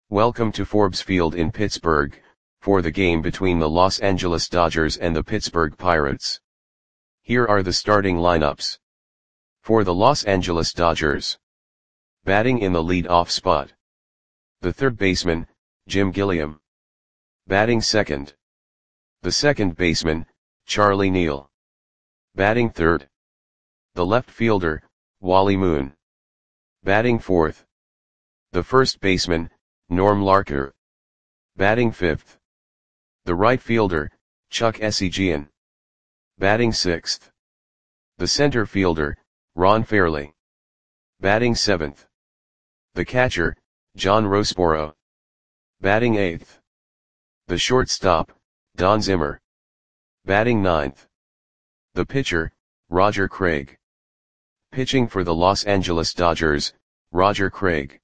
Welcome to Forbes Field in Pittsburgh, for the game between the Los Angeles Dodgers and the Pittsburgh Pirates. Here are the starting lineups. For the Los Angeles Dodgers. Batting in the lead-off spot. The third baseman, Jim Gilliam. Batting second. The second baseman, Charlie Neal. Batting third. The left fielder, Wally Moon. Batting fourth. The first baseman, Norm Larker. Batting fifth. The right fielder, Chuck Essegian. Batting sixth. The center fielder, Ron Fairly. Batting seventh. The catcher, John Roseboro. Batting eighth. The shortstop, Don Zimmer. Batting ninth. The pitcher, Roger Craig. Pitching for the Los Angeles Dodgers, Roger Craig.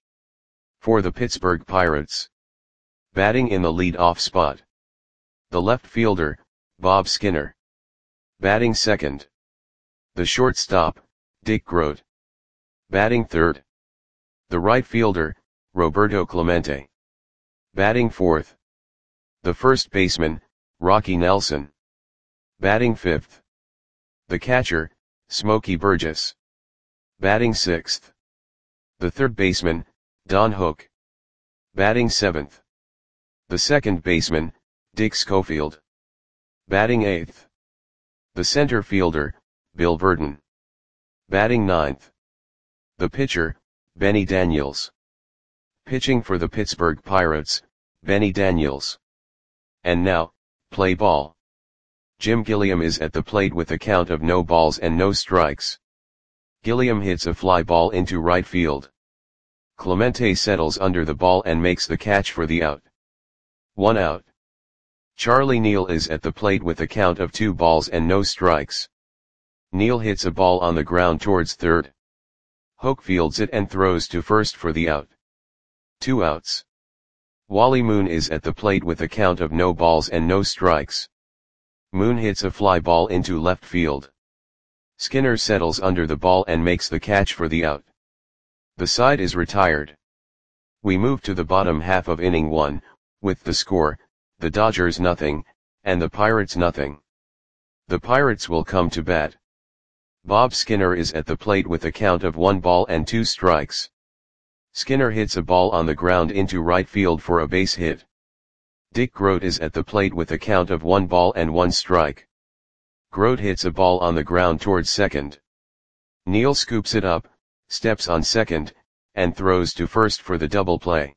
For the Pittsburgh Pirates. Batting in the lead-off spot. The left fielder, Bob Skinner. Batting second. The shortstop, Dick Groat. Batting third. The right fielder, Roberto Clemente. Batting fourth. The first baseman, Rocky Nelson. Batting fifth. The catcher, Smokey Burgess. Batting sixth. The third baseman, Don Hook. Batting seventh. The second baseman, Dick Schofield. Batting eighth. The center fielder, Bill Burton. Batting ninth. The pitcher, Benny Daniels. Pitching for the Pittsburgh Pirates, Benny Daniels. And now, play ball. Jim Gilliam is at the plate with a count of no balls and no strikes. Gilliam hits a fly ball into right field. Clemente settles under the ball and makes the catch for the out. 1 out. Charlie Neal is at the plate with a count of 2 balls and no strikes. Neal hits a ball on the ground towards third. Hook fields it and throws to first for the out. 2 outs. Wally Moon is at the plate with a count of no balls and no strikes. Moon hits a fly ball into left field. Skinner settles under the ball and makes the catch for the out. The side is retired. We move to the bottom half of inning 1, with the score, the Dodgers nothing, and the Pirates nothing. The Pirates will come to bat. Bob Skinner is at the plate with a count of 1 ball and 2 strikes. Skinner hits a ball on the ground into right field for a base hit. Dick Groat is at the plate with a count of 1 ball and 1 strike. Groat hits a ball on the ground towards second. Neal scoops it up, steps on second, and throws to first for the double play.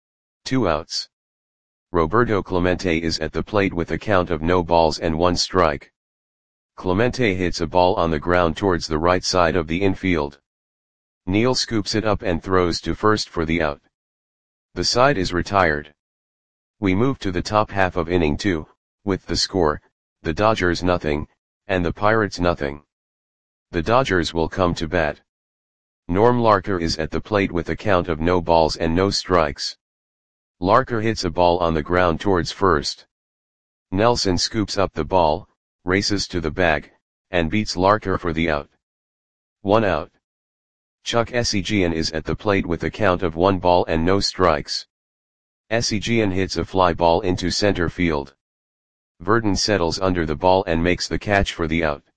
2 outs. Roberto Clemente is at the plate with a count of no balls and 1 strike. Clemente hits a ball on the ground towards the right side of the infield. Neal scoops it up and throws to first for the out. The side is retired. We move to the top half of inning 2, with the score, the Dodgers nothing, and the Pirates nothing. The Dodgers will come to bat. Norm Larker is at the plate with a count of no balls and no strikes. Larker hits a ball on the ground towards first. Nelson scoops up the ball, races to the bag, and beats Larker for the out. 1 out. Chuck Essegian is at the plate with a count of 1 ball and no strikes. Essegian hits a fly ball into center field. Verdon settles under the ball and makes the catch for the out.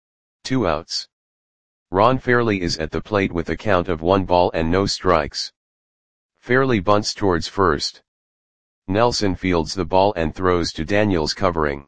2 outs. Ron Fairly is at the plate with a count of 1 ball and no strikes. Fairly bunts towards first. Nelson fields the ball and throws to Daniels covering.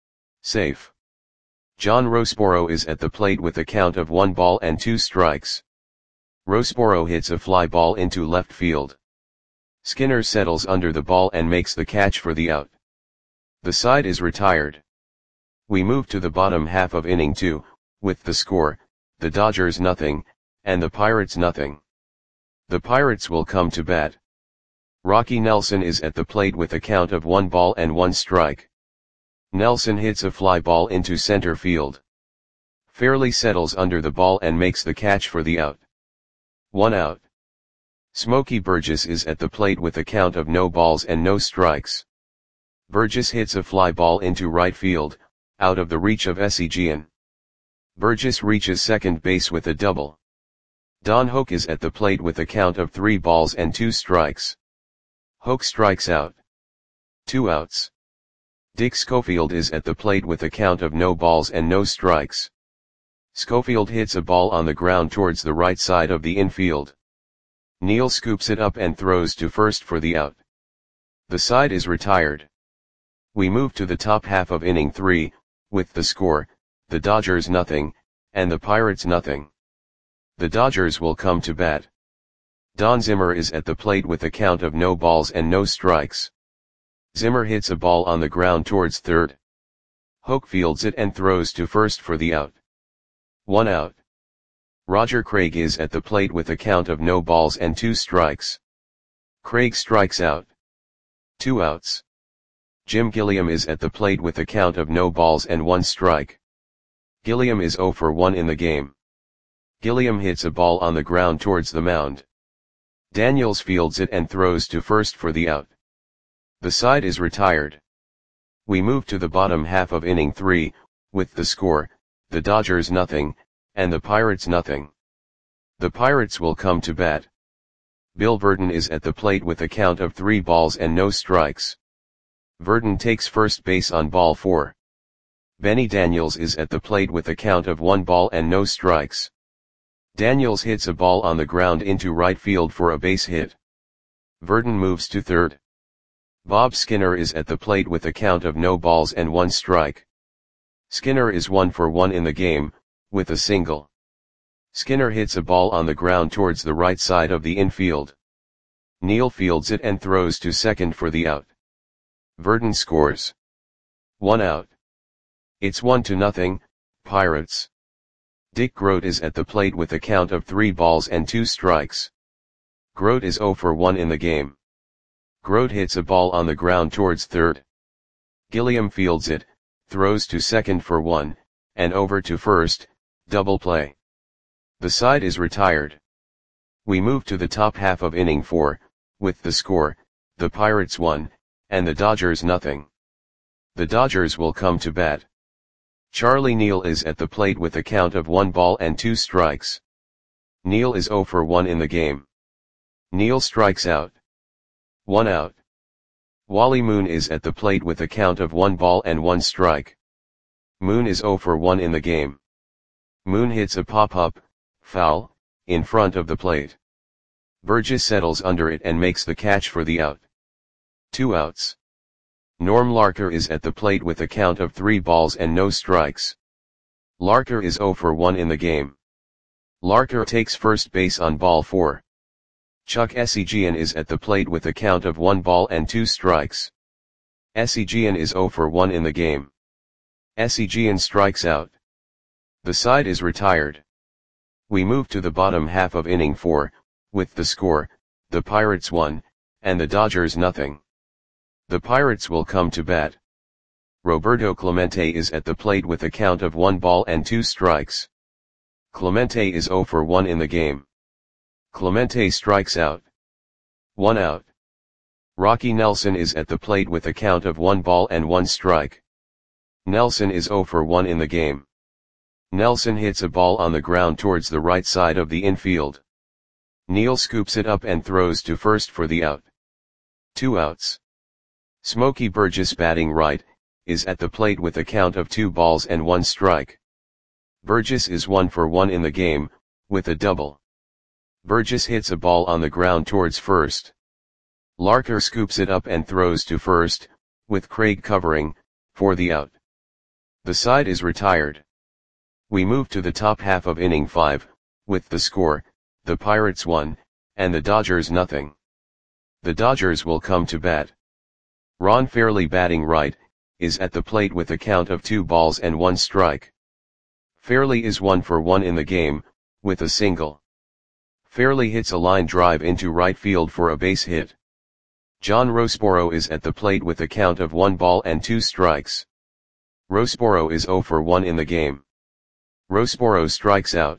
Safe. John Roseboro is at the plate with a count of 1 ball and 2 strikes. Roseboro hits a fly ball into left field. Skinner settles under the ball and makes the catch for the out. The side is retired. We move to the bottom half of inning 2, with the score, the Dodgers nothing, and the Pirates nothing. The Pirates will come to bat. Rocky Nelson is at the plate with a count of 1 ball and 1 strike. Nelson hits a fly ball into center field. Fairly settles under the ball and makes the catch for the out. 1 out. Smokey Burgess is at the plate with a count of no balls and no strikes. Burgess hits a fly ball into right field, out of the reach of Essegian. Burgess reaches second base with a double. Don Hook is at the plate with a count of 3 balls and 2 strikes. Hoke strikes out. 2 outs. Dick Schofield is at the plate with a count of no balls and no strikes. Schofield hits a ball on the ground towards the right side of the infield. Neal scoops it up and throws to first for the out. The side is retired. We move to the top half of inning 3, with the score, the Dodgers nothing, and the Pirates nothing. The Dodgers will come to bat. Don Zimmer is at the plate with a count of no balls and no strikes. Zimmer hits a ball on the ground towards third. Hoke fields it and throws to first for the out. 1 out. Roger Craig is at the plate with a count of no balls and 2 strikes. Craig strikes out. 2 outs. Jim Gilliam is at the plate with a count of no balls and 1 strike. Gilliam is 0 for 1 in the game. Gilliam hits a ball on the ground towards the mound. Daniels fields it and throws to first for the out. The side is retired. We move to the bottom half of inning 3, with the score, the Dodgers nothing, and the Pirates nothing. The Pirates will come to bat. Bill Verdon is at the plate with a count of 3 balls and no strikes. Verdon takes first base on ball 4. Benny Daniels is at the plate with a count of 1 ball and no strikes. Daniels hits a ball on the ground into right field for a base hit. Verdon moves to third. Bob Skinner is at the plate with a count of no balls and 1 strike. Skinner is 1 for 1 in the game, with a single. Skinner hits a ball on the ground towards the right side of the infield. Neal fields it and throws to second for the out. Verdon scores. 1 out. It's 1-0, Pirates. Dick Groat is at the plate with a count of 3 balls and 2 strikes. Groat is 0 for 1 in the game. Groat hits a ball on the ground towards third. Gilliam fields it, throws to second for 1, and over to first, double play. The side is retired. We move to the top half of inning 4, with the score, the Pirates 1, and the Dodgers nothing. The Dodgers will come to bat. Charlie Neal is at the plate with a count of 1 ball and 2 strikes. Neal is 0 for 1 in the game. Neal strikes out. 1 out. Wally Moon is at the plate with a count of 1 ball and 1 strike. Moon is 0 for 1 in the game. Moon hits a pop-up, foul, in front of the plate. Burgess settles under it and makes the catch for the out. 2 outs. Norm Larker is at the plate with a count of 3 balls and no strikes. Larker is 0 for 1 in the game. Larker takes first base on ball 4. Chuck Essegian is at the plate with a count of 1 ball and 2 strikes. Essegian is 0 for 1 in the game. Essegian strikes out. The side is retired. We move to the bottom half of inning 4, with the score, the Pirates 1, and the Dodgers nothing. The Pirates will come to bat. Roberto Clemente is at the plate with a count of 1 ball and 2 strikes. Clemente is 0 for 1 in the game. Clemente strikes out. 1 out. Rocky Nelson is at the plate with a count of 1 ball and 1 strike. Nelson is 0 for 1 in the game. Nelson hits a ball on the ground towards the right side of the infield. Neal scoops it up and throws to first for the out. 2 outs. Smokey Burgess, batting right, is at the plate with a count of 2 balls and 1 strike. Burgess is 1 for 1 in the game, with a double. Burgess hits a ball on the ground towards first. Larker scoops it up and throws to first, with Craig covering, for the out. The side is retired. We move to the top half of inning 5, with the score, the Pirates 1, and the Dodgers nothing. The Dodgers will come to bat. Ron Fairly, batting right, is at the plate with a count of 2 balls and 1 strike. Fairly is 1 for 1 in the game, with a single. Fairly hits a line drive into right field for a base hit. John Roseboro is at the plate with a count of 1 ball and 2 strikes. Roseboro is 0 for 1 in the game. Roseboro strikes out.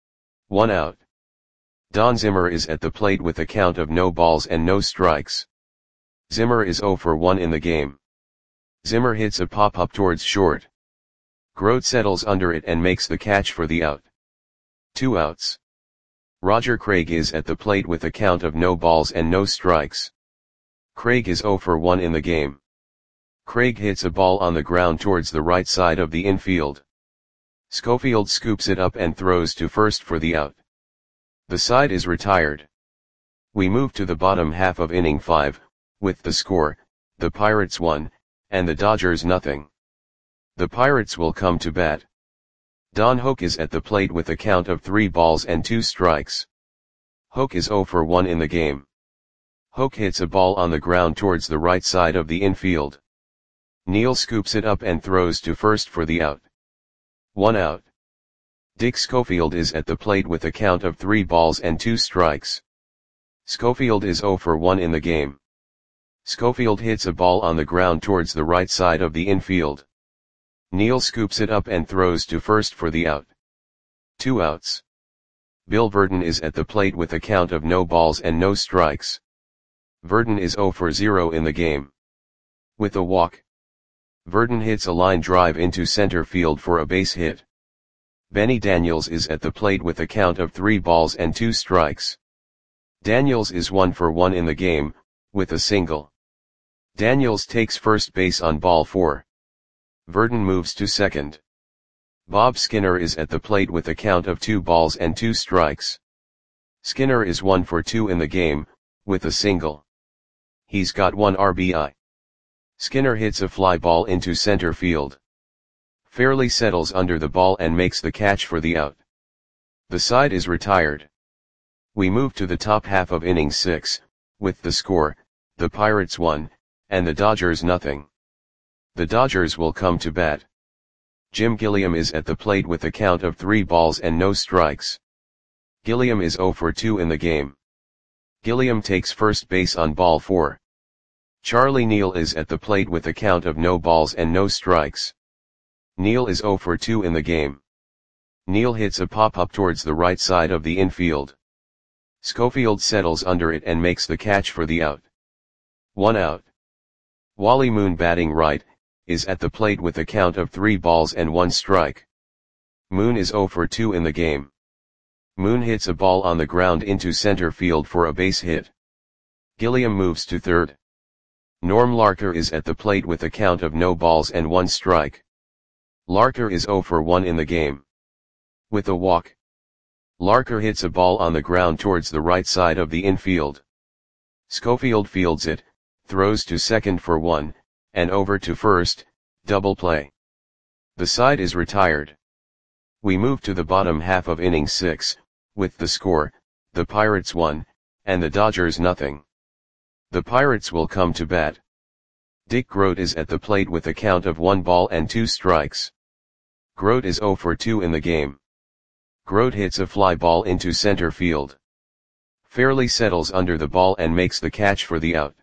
1 out. Don Zimmer is at the plate with a count of no balls and no strikes. Zimmer is 0 for 1 in the game. Zimmer hits a pop-up towards short. Groat settles under it and makes the catch for the out. 2 outs. Roger Craig is at the plate with a count of no balls and no strikes. Craig is 0 for 1 in the game. Craig hits a ball on the ground towards the right side of the infield. Schofield scoops it up and throws to first for the out. The side is retired. We move to the bottom half of inning 5, with the score, the Pirates 1, and the Dodgers nothing. The Pirates will come to bat. Don Hoak is at the plate with a count of 3 balls and 2 strikes. Hoak is 0 for 1 in the game. Hoak hits a ball on the ground towards the right side of the infield. Neal scoops it up and throws to first for the out. 1 out. Dick Schofield is at the plate with a count of 3 balls and 2 strikes. Schofield is 0 for 1 in the game. Schofield hits a ball on the ground towards the right side of the infield. Neal scoops it up and throws to first for the out. 2 outs. Bill Virdon is at the plate with a count of no balls and no strikes. Virdon is 0 for 0 in the game. With a walk, Virdon hits a line drive into center field for a base hit. Benny Daniels is at the plate with a count of 3 balls and 2 strikes. Daniels is 1 for 1 in the game, with a single. Daniels takes first base on ball 4. Virdon moves to second. Bob Skinner is at the plate with a count of 2 balls and 2 strikes. Skinner is 1 for 2 in the game, with a single. He's got 1 RBI. Skinner hits a fly ball into center field. Fairly settles under the ball and makes the catch for the out. The side is retired. We move to the top half of inning 6, with the score, the Pirates 1, and the Dodgers nothing. The Dodgers will come to bat. Jim Gilliam is at the plate with a count of 3 balls and no strikes. Gilliam is 0 for 2 in the game. Gilliam takes first base on ball 4. Charlie Neal is at the plate with a count of no balls and no strikes. Neal is 0 for 2 in the game. Neal hits a pop-up towards the right side of the infield. Schofield settles under it and makes the catch for the out. 1 out. Wally Moon, batting right, is at the plate with a count of 3 balls and 1 strike. Moon is 0 for 2 in the game. Moon hits a ball on the ground into center field for a base hit. Gilliam moves to third. Norm Larker is at the plate with a count of no balls and 1 strike. Larker is 0 for 1 in the game. With a walk, Larker hits a ball on the ground towards the right side of the infield. Schofield fields it, throws to second for 1, and over to first, double play. The side is retired. We move to the bottom half of inning 6, with the score, the Pirates 1, and the Dodgers nothing. The Pirates will come to bat. Dick Groat is at the plate with a count of 1 ball and 2 strikes. Groat is 0 for 2 in the game. Groat hits a fly ball into center field. Fairly settles under the ball and makes the catch for the out.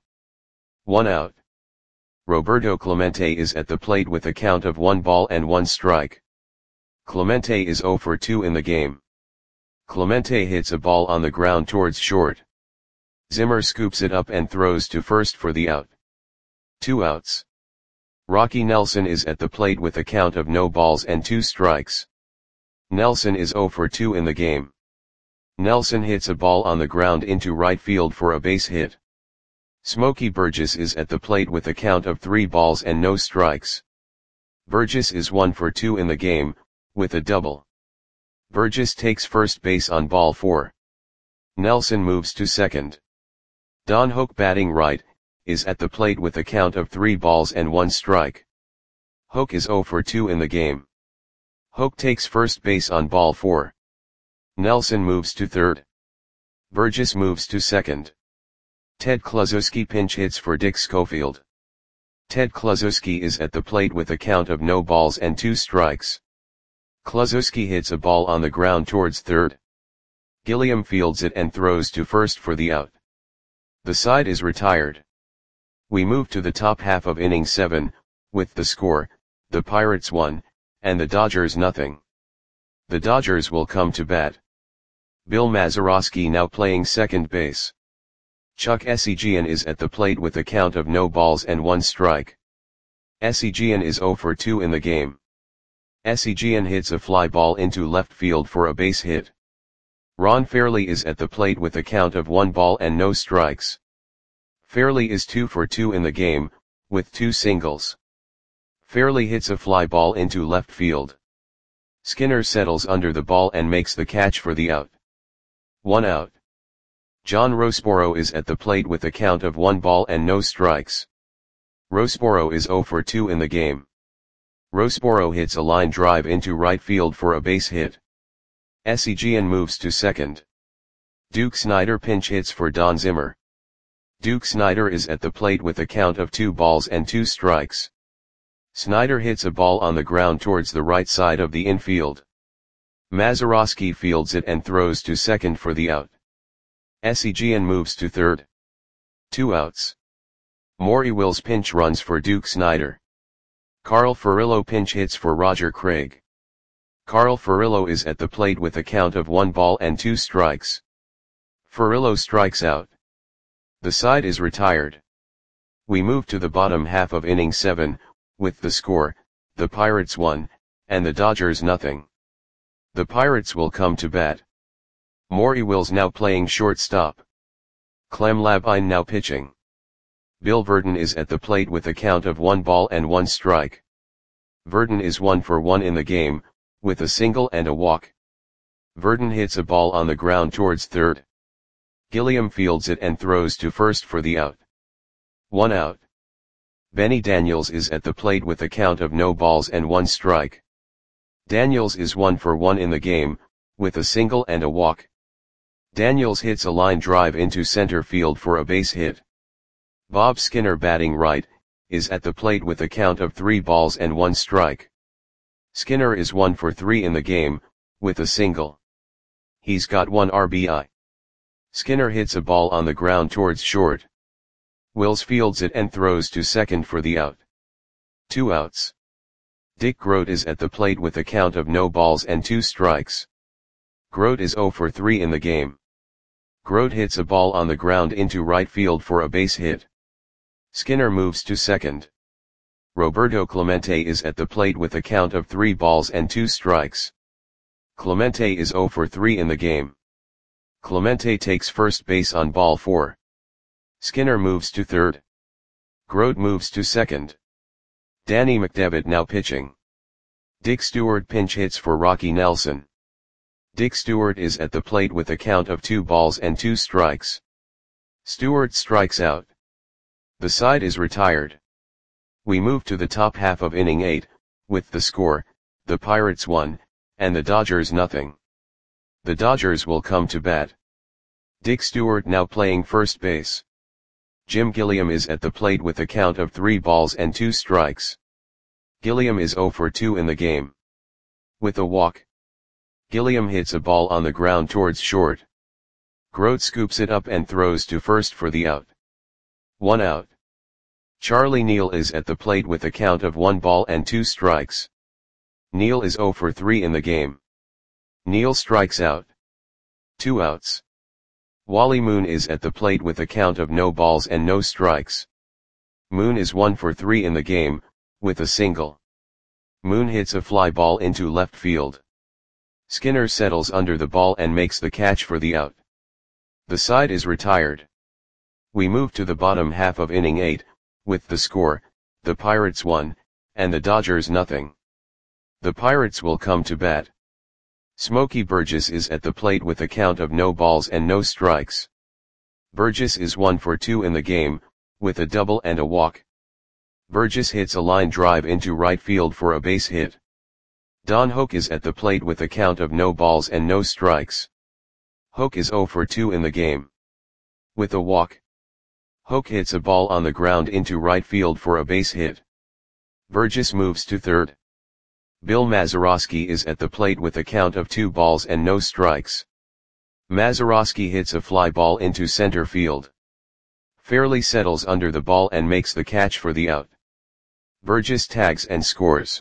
1 out. Roberto Clemente is at the plate with a count of 1 ball and 1 strike. Clemente is 0 for 2 in the game. Clemente hits a ball on the ground towards short. Zimmer scoops it up and throws to first for the out. 2 outs. Rocky Nelson is at the plate with a count of no balls and 2 strikes. Nelson is 0 for 2 in the game. Nelson hits a ball on the ground into right field for a base hit. Smokey Burgess is at the plate with a count of 3 balls and no strikes. Burgess is 1 for 2 in the game, with a double. Burgess takes first base on ball 4. Nelson moves to second. Don Hoak, batting right, is at the plate with a count of 3 balls and 1 strike. Hoak is 0 for 2 in the game. Hoak takes first base on ball 4. Nelson moves to third. Burgess moves to second. Ted Kluszewski pinch hits for Dick Schofield. Ted Kluszewski is at the plate with a count of no balls and 2 strikes. Kluszewski hits a ball on the ground towards third. Gilliam fields it and throws to first for the out. The side is retired. We move to the top half of inning 7, with the score, the Pirates 1, and the Dodgers nothing. The Dodgers will come to bat. Bill Mazeroski now playing second base. Chuck Essegian is at the plate with a count of no balls and 1 strike. Essegian is 0 for 2 in the game. Essegian hits a fly ball into left field for a base hit. Ron Fairley is at the plate with a count of 1 ball and no strikes. Fairley is 2 for 2 in the game, with 2 singles. Fairley hits a fly ball into left field. Skinner settles under the ball and makes the catch for the out. 1 out. John Roseboro is at the plate with a count of 1 ball and no strikes. Roseboro is 0 for 2 in the game. Roseboro hits a line drive into right field for a base hit. Seguin moves to second. Duke Snider pinch hits for Don Zimmer. Duke Snider is at the plate with a count of 2 balls and 2 strikes. Snider hits a ball on the ground towards the right side of the infield. Mazeroski fields it and throws to second for the out. Seguin moves to third. 2 outs. Maury Wills pinch runs for Duke Snider. Carl Furillo pinch hits for Roger Craig. Carl Furillo is at the plate with a count of 1 ball and 2 strikes. Furillo strikes out. The side is retired. We move to the bottom half of inning 7, with the score, the Pirates 1, and the Dodgers nothing. The Pirates will come to bat. Maury Wills now playing shortstop. Clem Labine now pitching. Bill Verdon is at the plate with a count of 1 ball and 1 strike. Verdon is 1 for 1 in the game, with a single and a walk. Verdon hits a ball on the ground towards third. Gilliam fields it and throws to first for the out. 1 out. Benny Daniels is at the plate with a count of no balls and 1 strike. Daniels is 1 for 1 in the game, with a single and a walk. Daniels hits a line drive into center field for a base hit. Bob Skinner batting right, is at the plate with a count of 3 balls and 1 strike. Skinner is 1 for 3 in the game, with a single. He's got 1 RBI. Skinner hits a ball on the ground towards short. Wills fields it and throws to second for the out. 2 outs. Dick Grote is at the plate with a count of no balls and 2 strikes. Grote is 0 for 3 in the game. Grote hits a ball on the ground into right field for a base hit. Skinner moves to second. Roberto Clemente is at the plate with a count of 3 balls and 2 strikes. Clemente is 0 for 3 in the game. Clemente takes first base on ball 4. Skinner moves to third. Grote moves to second. Danny McDevitt now pitching. Dick Stewart pinch hits for Rocky Nelson. Dick Stewart is at the plate with a count of 2 balls and 2 strikes. Stewart strikes out. The side is retired. We move to the top half of inning 8, with the score, the Pirates 1, and the Dodgers nothing. The Dodgers will come to bat. Dick Stewart now playing first base. Jim Gilliam is at the plate with a count of 3 balls and 2 strikes. Gilliam is 0 for 2 in the game. With a walk. Gilliam hits a ball on the ground towards short. Grote scoops it up and throws to first for the out. 1 out. Charlie Neal is at the plate with a count of 1 ball and 2 strikes. Neal is 0 for 3 in the game. Neal strikes out. 2 outs. Wally Moon is at the plate with a count of no balls and no strikes. Moon is 1 for 3 in the game, with a single. Moon hits a fly ball into left field. Skinner settles under the ball and makes the catch for the out. The side is retired. We move to the bottom half of inning 8, with the score, the Pirates 1, and the Dodgers nothing. The Pirates will come to bat. Smokey Burgess is at the plate with a count of no balls and no strikes. Burgess is 1 for 2 in the game, with a double and a walk. Burgess hits a line drive into right field for a base hit. Don Hoak is at the plate with a count of no balls and no strikes. Hoak is 0 for 2 in the game. With a walk. Hoak hits a ball on the ground into right field for a base hit. Burgess moves to third. Bill Mazeroski is at the plate with a count of 2 balls and no strikes. Mazeroski hits a fly ball into center field. Fairley settles under the ball and makes the catch for the out. Burgess tags and scores.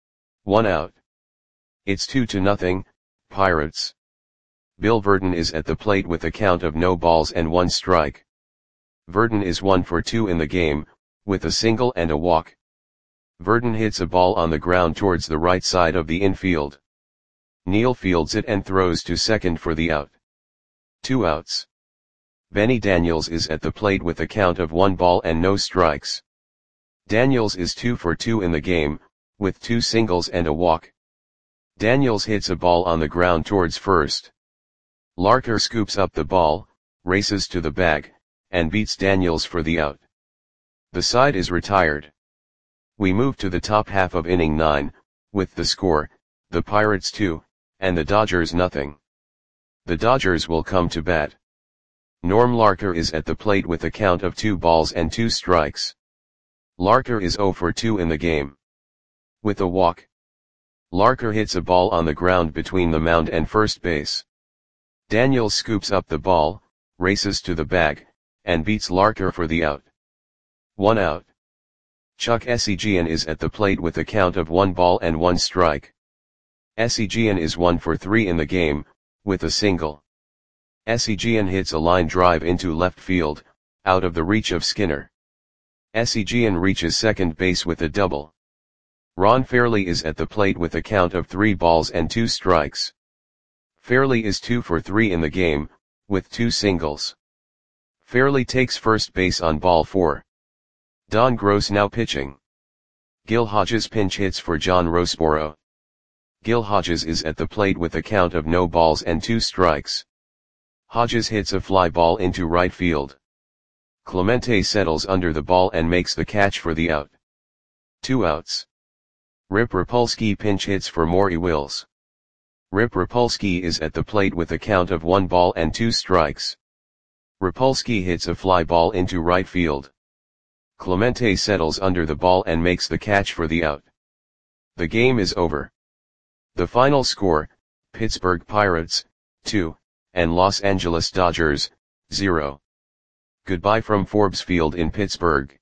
1 out. It's 2-0, Pirates. Bill Verdon is at the plate with a count of no balls and 1 strike. Verdon is 1 for 2 in the game, with a single and a walk. Verdon hits a ball on the ground towards the right side of the infield. Neal fields it and throws to second for the out. 2 outs. Benny Daniels is at the plate with a count of 1 ball and no strikes. Daniels is 2 for 2 in the game, with 2 singles and a walk. Daniels hits a ball on the ground towards first. Larker scoops up the ball, races to the bag, and beats Daniels for the out. The side is retired. We move to the top half of inning 9, with the score, the Pirates 2, and the Dodgers nothing. The Dodgers will come to bat. Norm Larker is at the plate with a count of 2 balls and 2 strikes. Larker is 0 for 2 in the game. With a walk. Larker hits a ball on the ground between the mound and first base. Daniels scoops up the ball, races to the bag, and beats Larker for the out. 1 out. Chuck Essegian is at the plate with a count of 1 ball and 1 strike. Essegian is 1 for 3 in the game, with a single. Essegian hits a line drive into left field, out of the reach of Skinner. Essegian reaches second base with a double. Ron Fairly is at the plate with a count of 3 balls and 2 strikes. Fairly is 2 for 3 in the game, with 2 singles. Fairly takes first base on ball 4. Don Gross now pitching. Gil Hodges pinch hits for John Roseboro. Gil Hodges is at the plate with a count of no balls and 2 strikes. Hodges hits a fly ball into right field. Clemente settles under the ball and makes the catch for the out. 2 outs. Rip Rapolsky pinch hits for Maury Wills. Rip Rapolsky is at the plate with a count of 1 ball and 2 strikes. Rapolsky hits a fly ball into right field. Clemente settles under the ball and makes the catch for the out. The game is over. The final score, Pittsburgh Pirates, 2, and Los Angeles Dodgers, 0. Goodbye from Forbes Field in Pittsburgh.